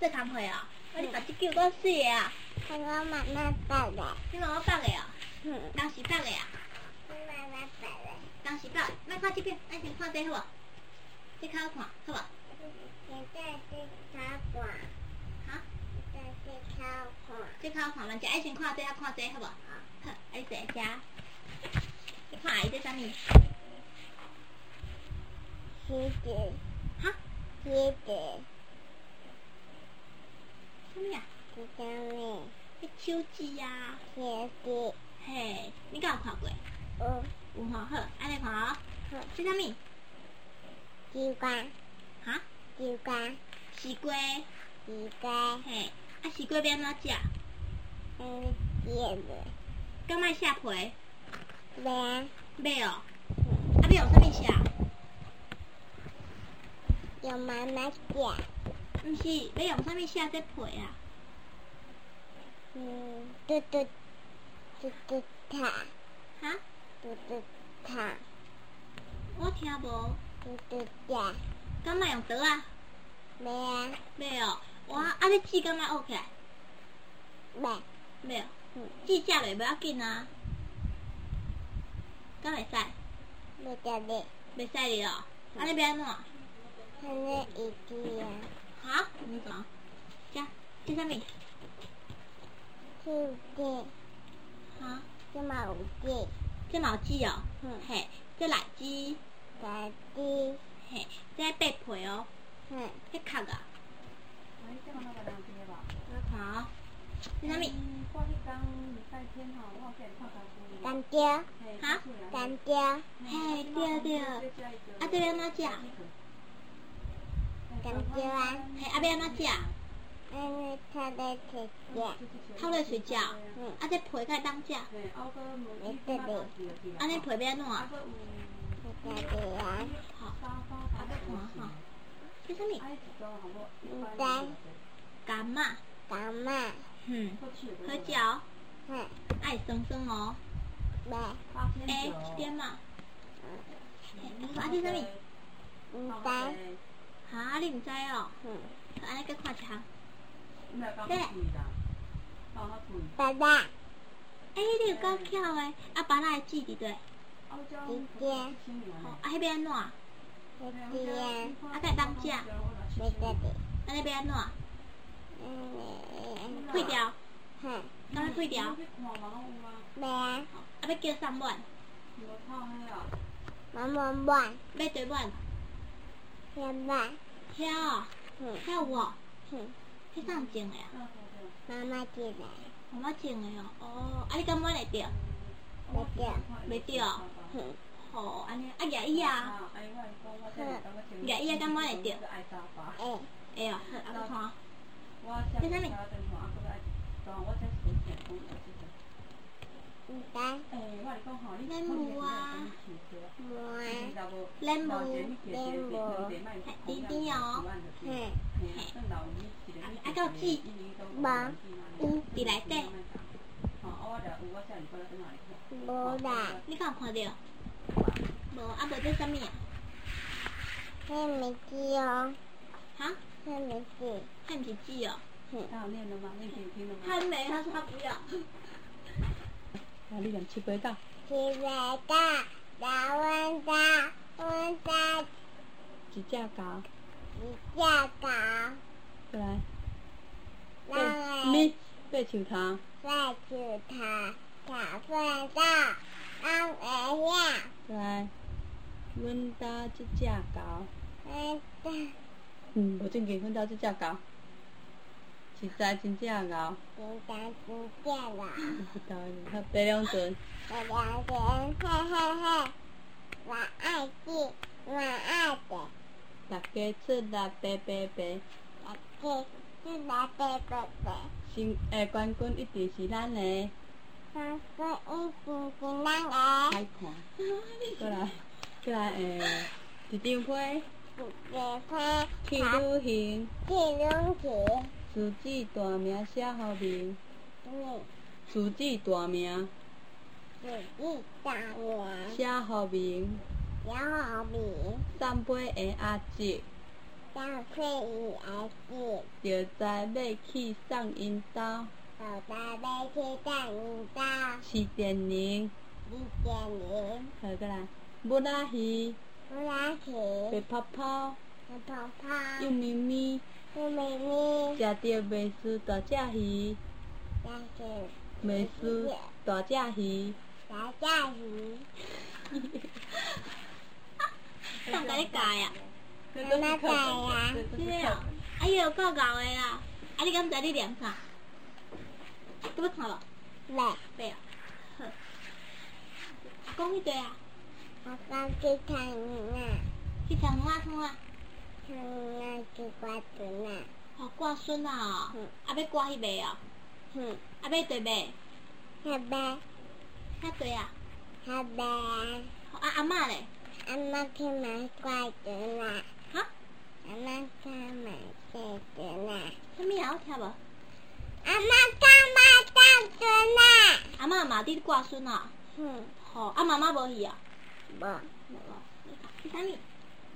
做工课哦。你把这叫多水的啊？ 我妈妈包的。 你妈妈包的哦？当时包的啊？ 我妈妈包的。 当时包，咱看这边，咱先看这好无？这较好看，好无？ 现在是超广。 哈？ 现在是超广。 这较好看，嘛，爱先看这，看这好无？好，爱坐遮。你看伊这啥物？ 狮子。 哈？ 狮子。 啥物啊？ 是啥物？ 迄手指啊。 手指。 嘿，你敢有看过？ 有。 有吼，好，安尼看哦。好，这啥物？ 西瓜。 哈？ 西瓜。 西瓜。 西瓜。 嘿，啊西瓜要安怎食？ 煎的。 敢莫削皮？ 袂啊。 袂哦。啊要用啥物削？ 用妈妈削。 毋是，要用啥物削这皮啊？ 嘟嘟塔。 哈？ 嘟嘟塔。 我听无。 嘟嘟塔。 敢莫用刀啊？ 袂啊。 袂哦。哇，啊你煮敢莫学起来？ 袂。 袂哦。煮食落袂要紧啊。敢会使？ 袂得哩。 袂使哩哦。安尼要安怎？ 安尼会记啊。 哈？你讲。这啥物？ 手指。 哈？ 这嘛有指。 这嘛有指哦。嘿，这荔枝。 荔枝。 嘿，这白皮哦。迄壳啊。我看哦。这啥物？干椒。哈？ 干椒。 嘿，对对。啊，这要安怎食？ 干椒啊。 嘿，啊要安怎食？ 安尼插在水饺。 透落水饺。啊，这皮敢会当食？ 袂得哩。 安尼皮要安怎？ 袂得哩啊。 好，啊要看吼。这啥物？ 毋知。 柑仔。 柑仔。 好食哦。爱酸酸哦。 袂。 一点嘛。啊，这啥物？ 毋知。 哈，你毋知哦？安尼搁看一项。这。 芭乐。 你有够巧诶！啊，芭乐的籽伫倒？ 直接。 啊，迄要安怎？ 直接。 啊，敢会当食？ 袂得哩。 安尼要安怎？配掉。敢要配掉？ 袂啊。 啊，要叫啥碗？ 妈妈碗。 要对碗？ 遐碗。 遐哦。遐有哦。迄啥人种的啊？ 妈妈种的。 妈妈种的哦。哦，啊，你敢碗会着？ 袂着。 袂着。吼，安尼啊，牙医啊。牙医啊，敢碗会着？ 会。 会哦，好，啊，搁看。这啥物？ 毋知。 莲雾啊。莲雾。甜甜哦。啊，敢有籽？ 无。 伫内底。 无啦。 你敢有看到？无，啊无这啥物啊？ 迄物籽哦。 哈？ 迄物籽。 迄毋是籽哦。 他有念了吗？念给你听了吗？ 还没，他说他不要。 啊，你讲七八道。 七八道，大温大，温大。 一只狗。 一只狗。 过来。 人爬树头。 爬树头，爬粪道，人会晓。 过来。阮家这只狗。无正经，阮家这只狗。实在真正狗。 真正狗。 不知道，他爬两阵。 爬两阵，嘿嘿嘿，我爱吃，我爱的。 大家出来爬爬爬。 大家出来爬爬爬。 冠军一定是咱的。 冠军一定是咱的。 歹看。过来一张批。去旅行。自己大名写互面。自己大名。写互面。散尾的阿叔。 到会议而至， 就知要去送因兜， 就知要去送因兜， 是电铃， 是电铃， 好过来，母仔鱼， 母仔鱼， 白泡泡， 白泡泡， 幼咪咪， 幼咪咪， 食到袂输大只鱼， 但是袂输大只鱼。 大只鱼， 上甲你教呀？ 妈妈教呀， 是啊，啊伊有够厚的啦，啊你敢知你念啥？你要看无？ 来， 袂啊。好，讲迄块啊， 我刚去看啊， 去田园啊创啊， 看啊去挂船啊， 哦挂笋啊，啊要挂迄个哦，啊要对买， 下班， 遐对啊， 下班， 啊阿嬷咧， 阿妈去买挂船啊， 哈？ 阿妈去买挂船啊， 啥物啊？有听无？ 阿妈去买挂船啊， 阿嬷嘛伫挂笋啊，吼，啊妈妈无去啊？ 无， 无哦，是啥物？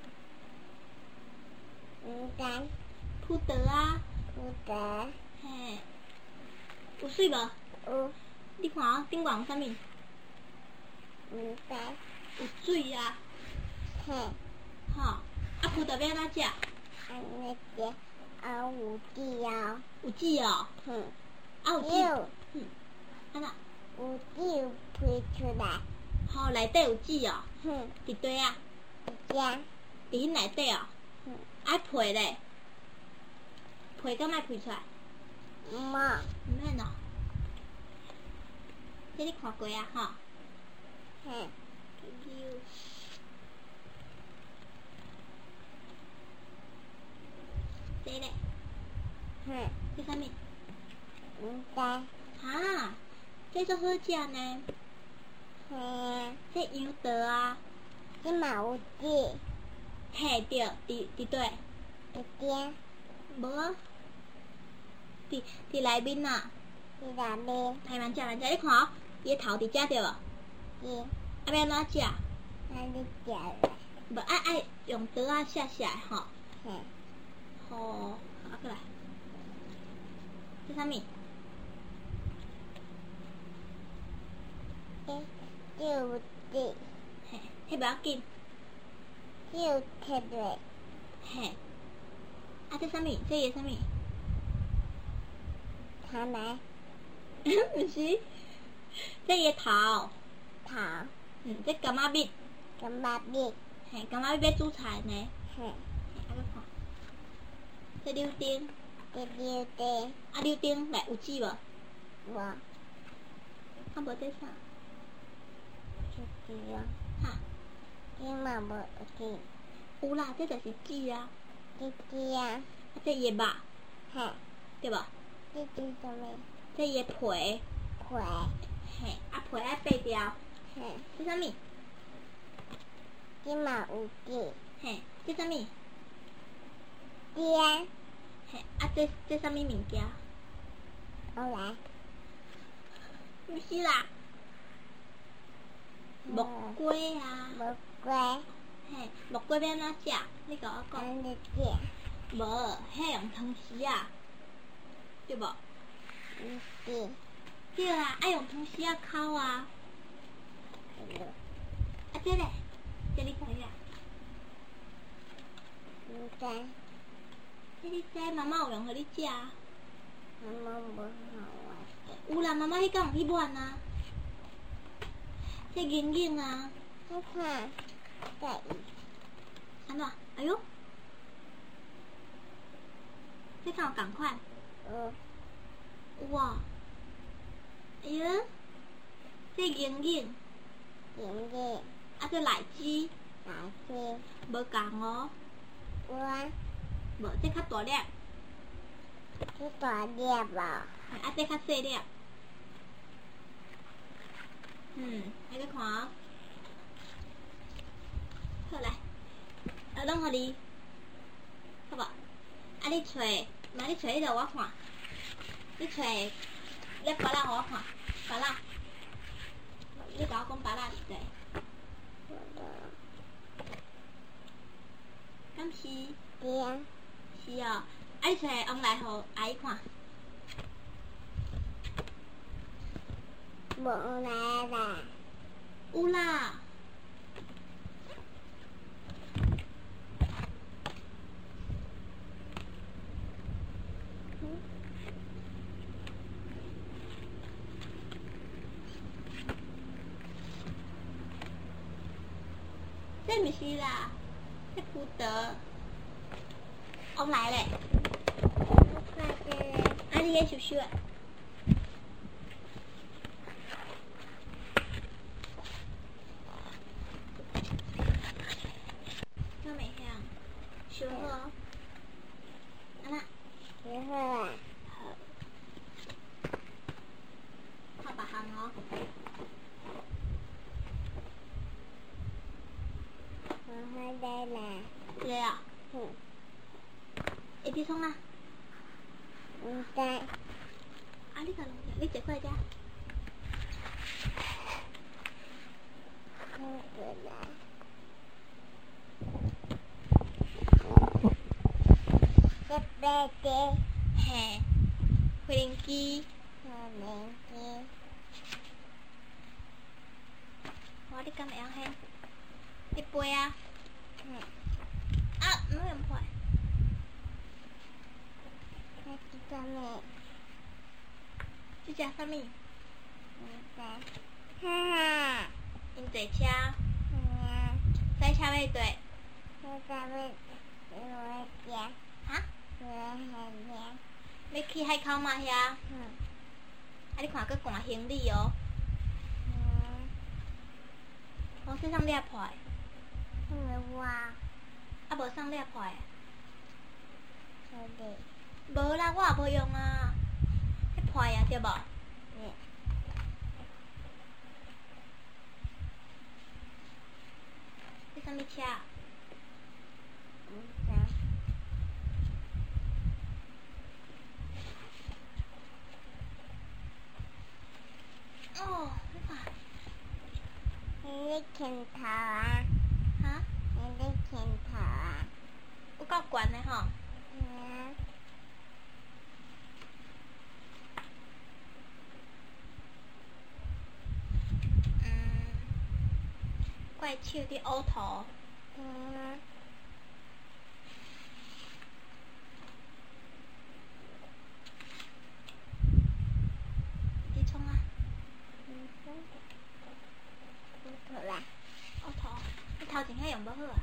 唔知， 葡萄啊， 不得， 嘿，有水无？ 有， 你看哦，顶悬有啥物？ 唔知， 有水啊， 嘿， 吼，啊葡萄要安怎食？ 安尼只，啊有籽哦， 有籽哦，啊有籽， 有， 安怎？ 有籽推出来， 吼，内底有籽哦， 哼， 伫底啊， 只， 伫迄内底哦，啊皮咧，皮敢莫开出来？ 无， 毋免哦，这你看过啊，吼， 嘿， 这咧， 哼， 这啥物？ 唔知， 哈，这足好食呢， 嘿啊， 这杨桃啊， 这嘛有籽， 嘿对，伫底， 一点， 无啊，伫内面啊， 这内面， 还慢食，你看哦，伊个头伫遮对无？ 是， 啊要安怎食？ 那你食了， 无爱用刀啊削削的吼， 嘿， 吼，啊过来，这啥物？ 这有籽， 嘿，迄不要紧， 这有铁蕊， 嘿，啊这啥物？这个啥物？ 他买毋是，这个头， 头， 这柑仔蜜， 跟把蜜， 嘿，柑仔蜜要煮菜呢， 嘿， 嘿，啊搁看，这柳丁， 这溜的， 啊柳丁内有籽无？ 我， 啊无这啥？ 这籽哦， 哈， 这嘛无籽， 有啦，这就是籽啊， 这籽啊， 啊这伊个肉， 嘿， 对无？ 这籽什么？ 这伊个皮， 皮， 嘿，啊皮爱掰掉， 嘿， 这啥物？ 这嘛有籽， 嘿，这啥物？ 籽啊， 嘿，啊这啥物物件？ 后来， 毋是啦，木瓜啊， 木瓜， 嘿，木瓜要安怎食？你甲我讲。 安尼吃， 无，迄用汤匙啊，对无？ 唔是， 对啊，爱用汤匙啊烤啊。 对了， 啊，这咧，这你知影？ 唔知， 这你知妈妈有用互你食？ 妈妈无好玩， 有啦，妈妈迄天有去玩啊。这莹莹啊， 你看，这安怎？哎哟，这敢有共款？哇！哎哟，这莹莹， 莹莹， 啊这奶鸡， 来吃， 无共哦， 我， 无这较大粒， 这大粒无， 啊这较细粒。你去看哦。好来，弄互你，好无？啊你找，嘛你找迄个我看，你找，你芭乐互我看，芭乐，你甲我讲芭乐是谁？敢是？ 点。 是哦，你找往来互阿姨看。 无来啦。 有啦。这不是啦，这不得。往来嘞。 快点。 啊，你去收收啊。那没香，收好。啊那。 收好啦。 好。看别项哦。 我好得啦。 这个啊。会滴创啊？ 唔知。 啊，你甲弄者，你坐过来遮。 好过来。这边的。 嘿，飞行机。 飞行机。 我你敢会晓掀？你飞啊？啊，唔好用飞。 这是什么？ 这只什么？ 唔知。哈哈。 因坐车。 对。 洗车要对。 这什么？我吃。 哈？ 我很吃。 要去海口嘛遐？啊，你看佫赶行李哦。我身上掠破的。 我。 啊，无送掠破的。 好的。 无啦，我也无用啊。迄破啊，对无？ 对。 这什么车？ 唔知。 哦，你看。 你牵头啊？ 哈？ 你牵头啊？ 有够悬的吼。怪手伫乌涂。你创啊？ 乌涂啦。 乌涂，你头前遐用无好啊？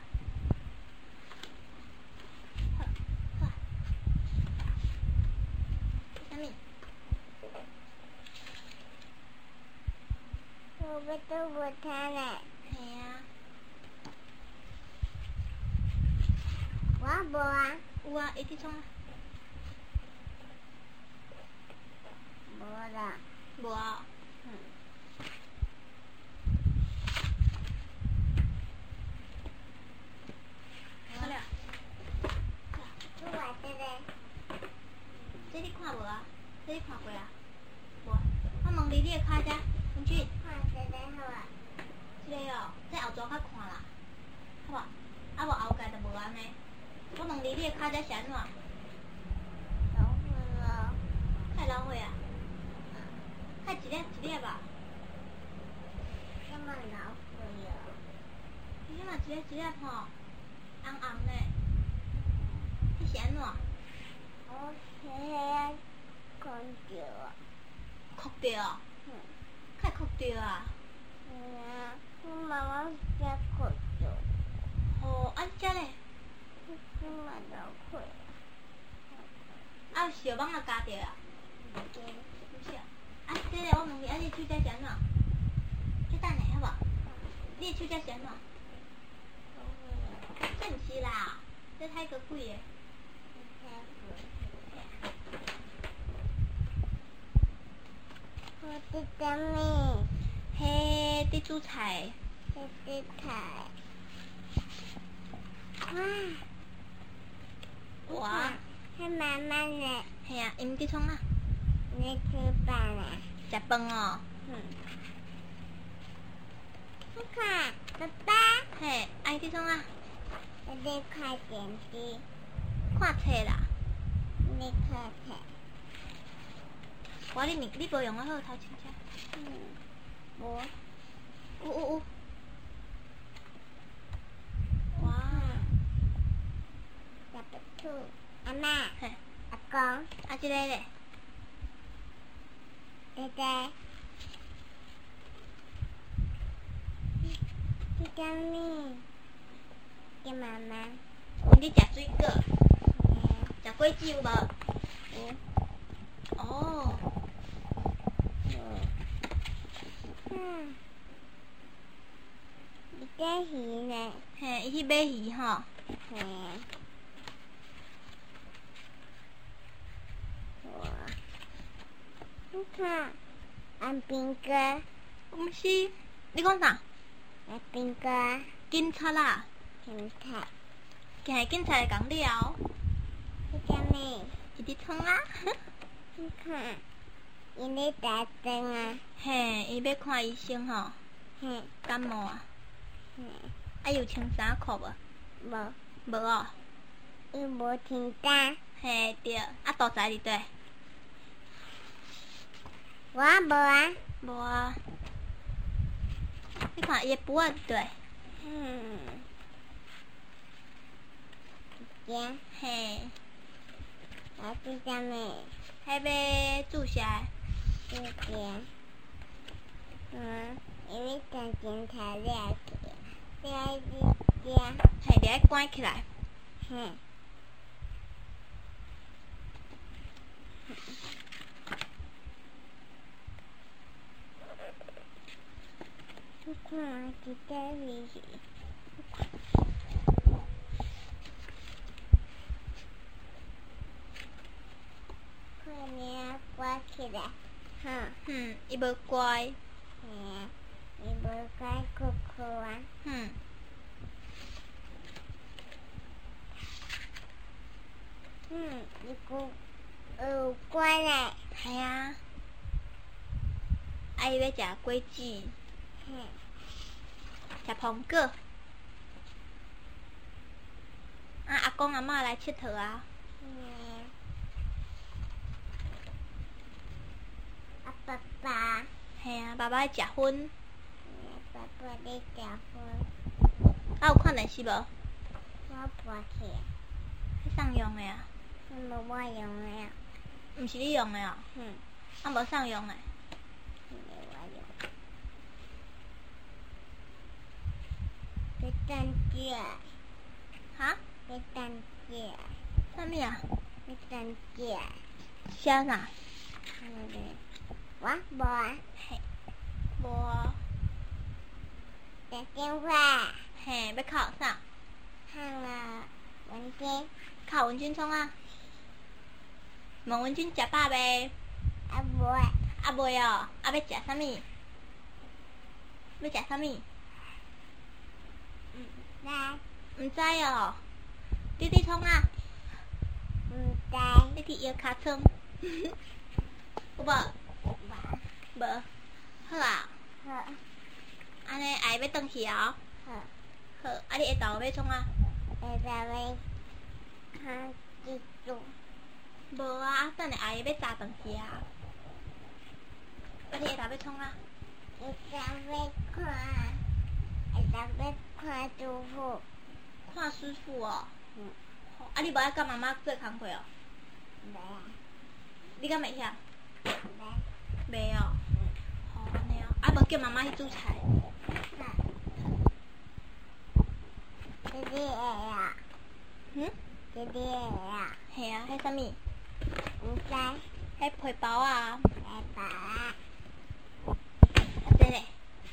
好，好。啥物？ 我都无听嘞。 嘿啊。 我无啊。 有啊，会伫创啊？ 无啦。 无啊。好了。 我话这个。 这你看无啊？这你看过啊？无。我问你，你的脚遮，文俊。 看这个好啊。 这个哦，这后座较看啦，好无？啊无后盖就无安尼。我问你，你的脚遮是安怎？ 老虎了。 太老岁啊！太一粒一粒吧？ 这么老虎了。 你嘛一粒一粒吼，红红的，迄是安怎？ 我黑空着啊。 哭着哦？较哭着啊？ 我妈妈在哭着。 哦，啊，遮咧？ 这么老虎。 啊，有小蠓仔咬着啊？ 对。 有啥？啊，这个我问你，啊，你的手遮是安怎？你等下好无？你的手遮是安怎？这毋是啦，这太过贵的。 我的什么？ 嘿，在煮菜。 这是菜。 哇！ 还慢慢的。 嘿啊，因伫创啊？ 你吃饭了？ 食饭哦。 你看，爸爸。 嘿，啊，伊伫创啊？ 我在看电视。 看册啦。 你看看。 你无用我好头前车。 无。 有。哇。 小白兔，阿妈， 嘿， 阿公， 啊，这个咧？ 对对。这个咩？给妈妈。 你食水果？食果子有无？ 有。 哦。 你在鱼呢？ 嘿，伊去买鱼吼。 嘿。你看，安兵哥。 毋是，你讲啥？ 安兵哥。 警察啦。 警察。 警察来讲了。 这个咩？ 伊伫窗啊。 你看，伊咧打针啊。 嘿，伊要看医生吼。 嘿。 感冒啊。 嘿。 啊，有穿衫裤无？ 无。 无哦。 伊无穿衫。 嘿，对。啊，肚仔伫底？ 我无啊。 无啊。你看伊的肚仔伫底？ 行。 嘿。 啊，这个咩？ 迄要注射的。 这个。因为当警察了去，了去家。 嘿，你爱关起来。 嘿。你看，这个鱼。快点关起来。 伊无乖。 伊无乖，哭哭啊。伊有乖嘞。 系啊。啊，伊要食果子。食苹果。啊，阿公阿嬷来佚佗啊。 啊，爸爸。 嘿啊，爸爸在食薰。 爸爸在食薰。 啊，有看电视无？ 我搬去。 迄送用的啊。 无我用的啊。 毋是你用的哦。啊，无送用的。 无我用。要等姐。 哈？ 要等姐。 啥物啊？ 要等姐。 写啥？ 我无啊。 嘿。无啊。 打电话。 嘿，要靠啥？ 看了文君。 靠文君创啊？问文君食饱未？ 啊无。 啊未哦，啊要食啥物？要食啥物？毋知哦。你伫创啊？ 毋知。 你伫摇尻川？有无？无。好啊。 好。 安尼下要转去哦。 好。 好，啊你下昼要创啊？ 下昼要看蜘蛛。 无啊，等下要炸转去啊。啊你下昼要创啊？ 下昼要看师傅。 看师傅哦。啊你无爱甲妈妈做工课哦？ 袂啊。 你敢袂晓？ 袂。 袂哦。好安尼哦，啊无叫妈妈去煮菜。 弟弟会啊。弟弟会啊。 嘿啊，迄啥物？ 毋知。 迄皮包啊。 皮包啊。 啊这咧？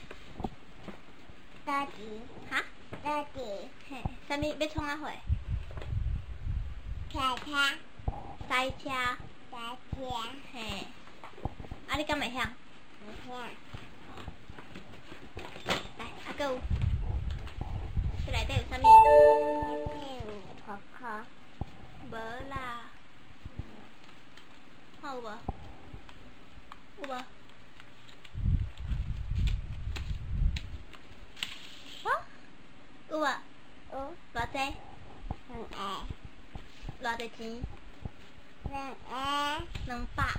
倒伫。 哈？ 倒伫。 嘿，啥物要创啊货？ 开车。 塞车。 塞车。 嘿。啊你敢会晓？ 袂晓。 来，啊搁有。这内底有啥物？ 内底有可可。 无啦。看有无？有无？有无？ 有。 偌济？ 很矮。 偌多钱 200。 ？200。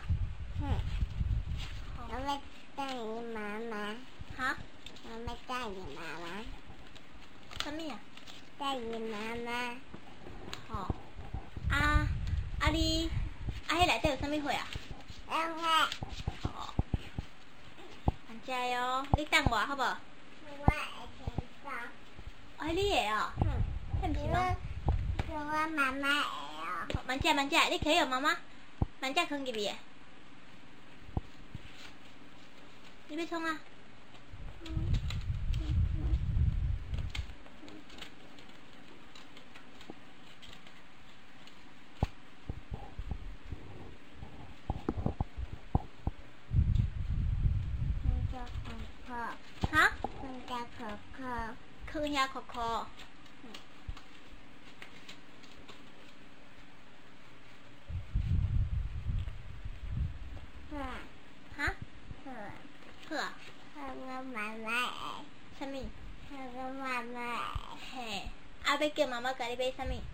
我要带你妈妈。 哈？ 我要带你妈妈。 什么呀？ 带你妈妈。 好。你迄内底有啥物货啊？ 两块。 好。慢食哦，你等我好无？ 我会先走。 你会哦？迄毋是吗？ 是我妈妈会哦。 慢食，你可以有妈妈。慢食放入去的。你要创啊？哈？去遐哭哭。哈？好啊。 我妈妈会。 啥物？ 我妈妈会。 嘿，要叫妈妈甲你买啥物？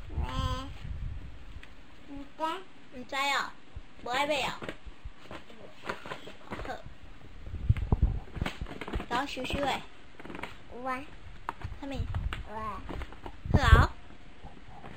唔知。 毋知哦，无爱买哦。好。甲我收收诶。 我。 啥物？ 我。 好啊。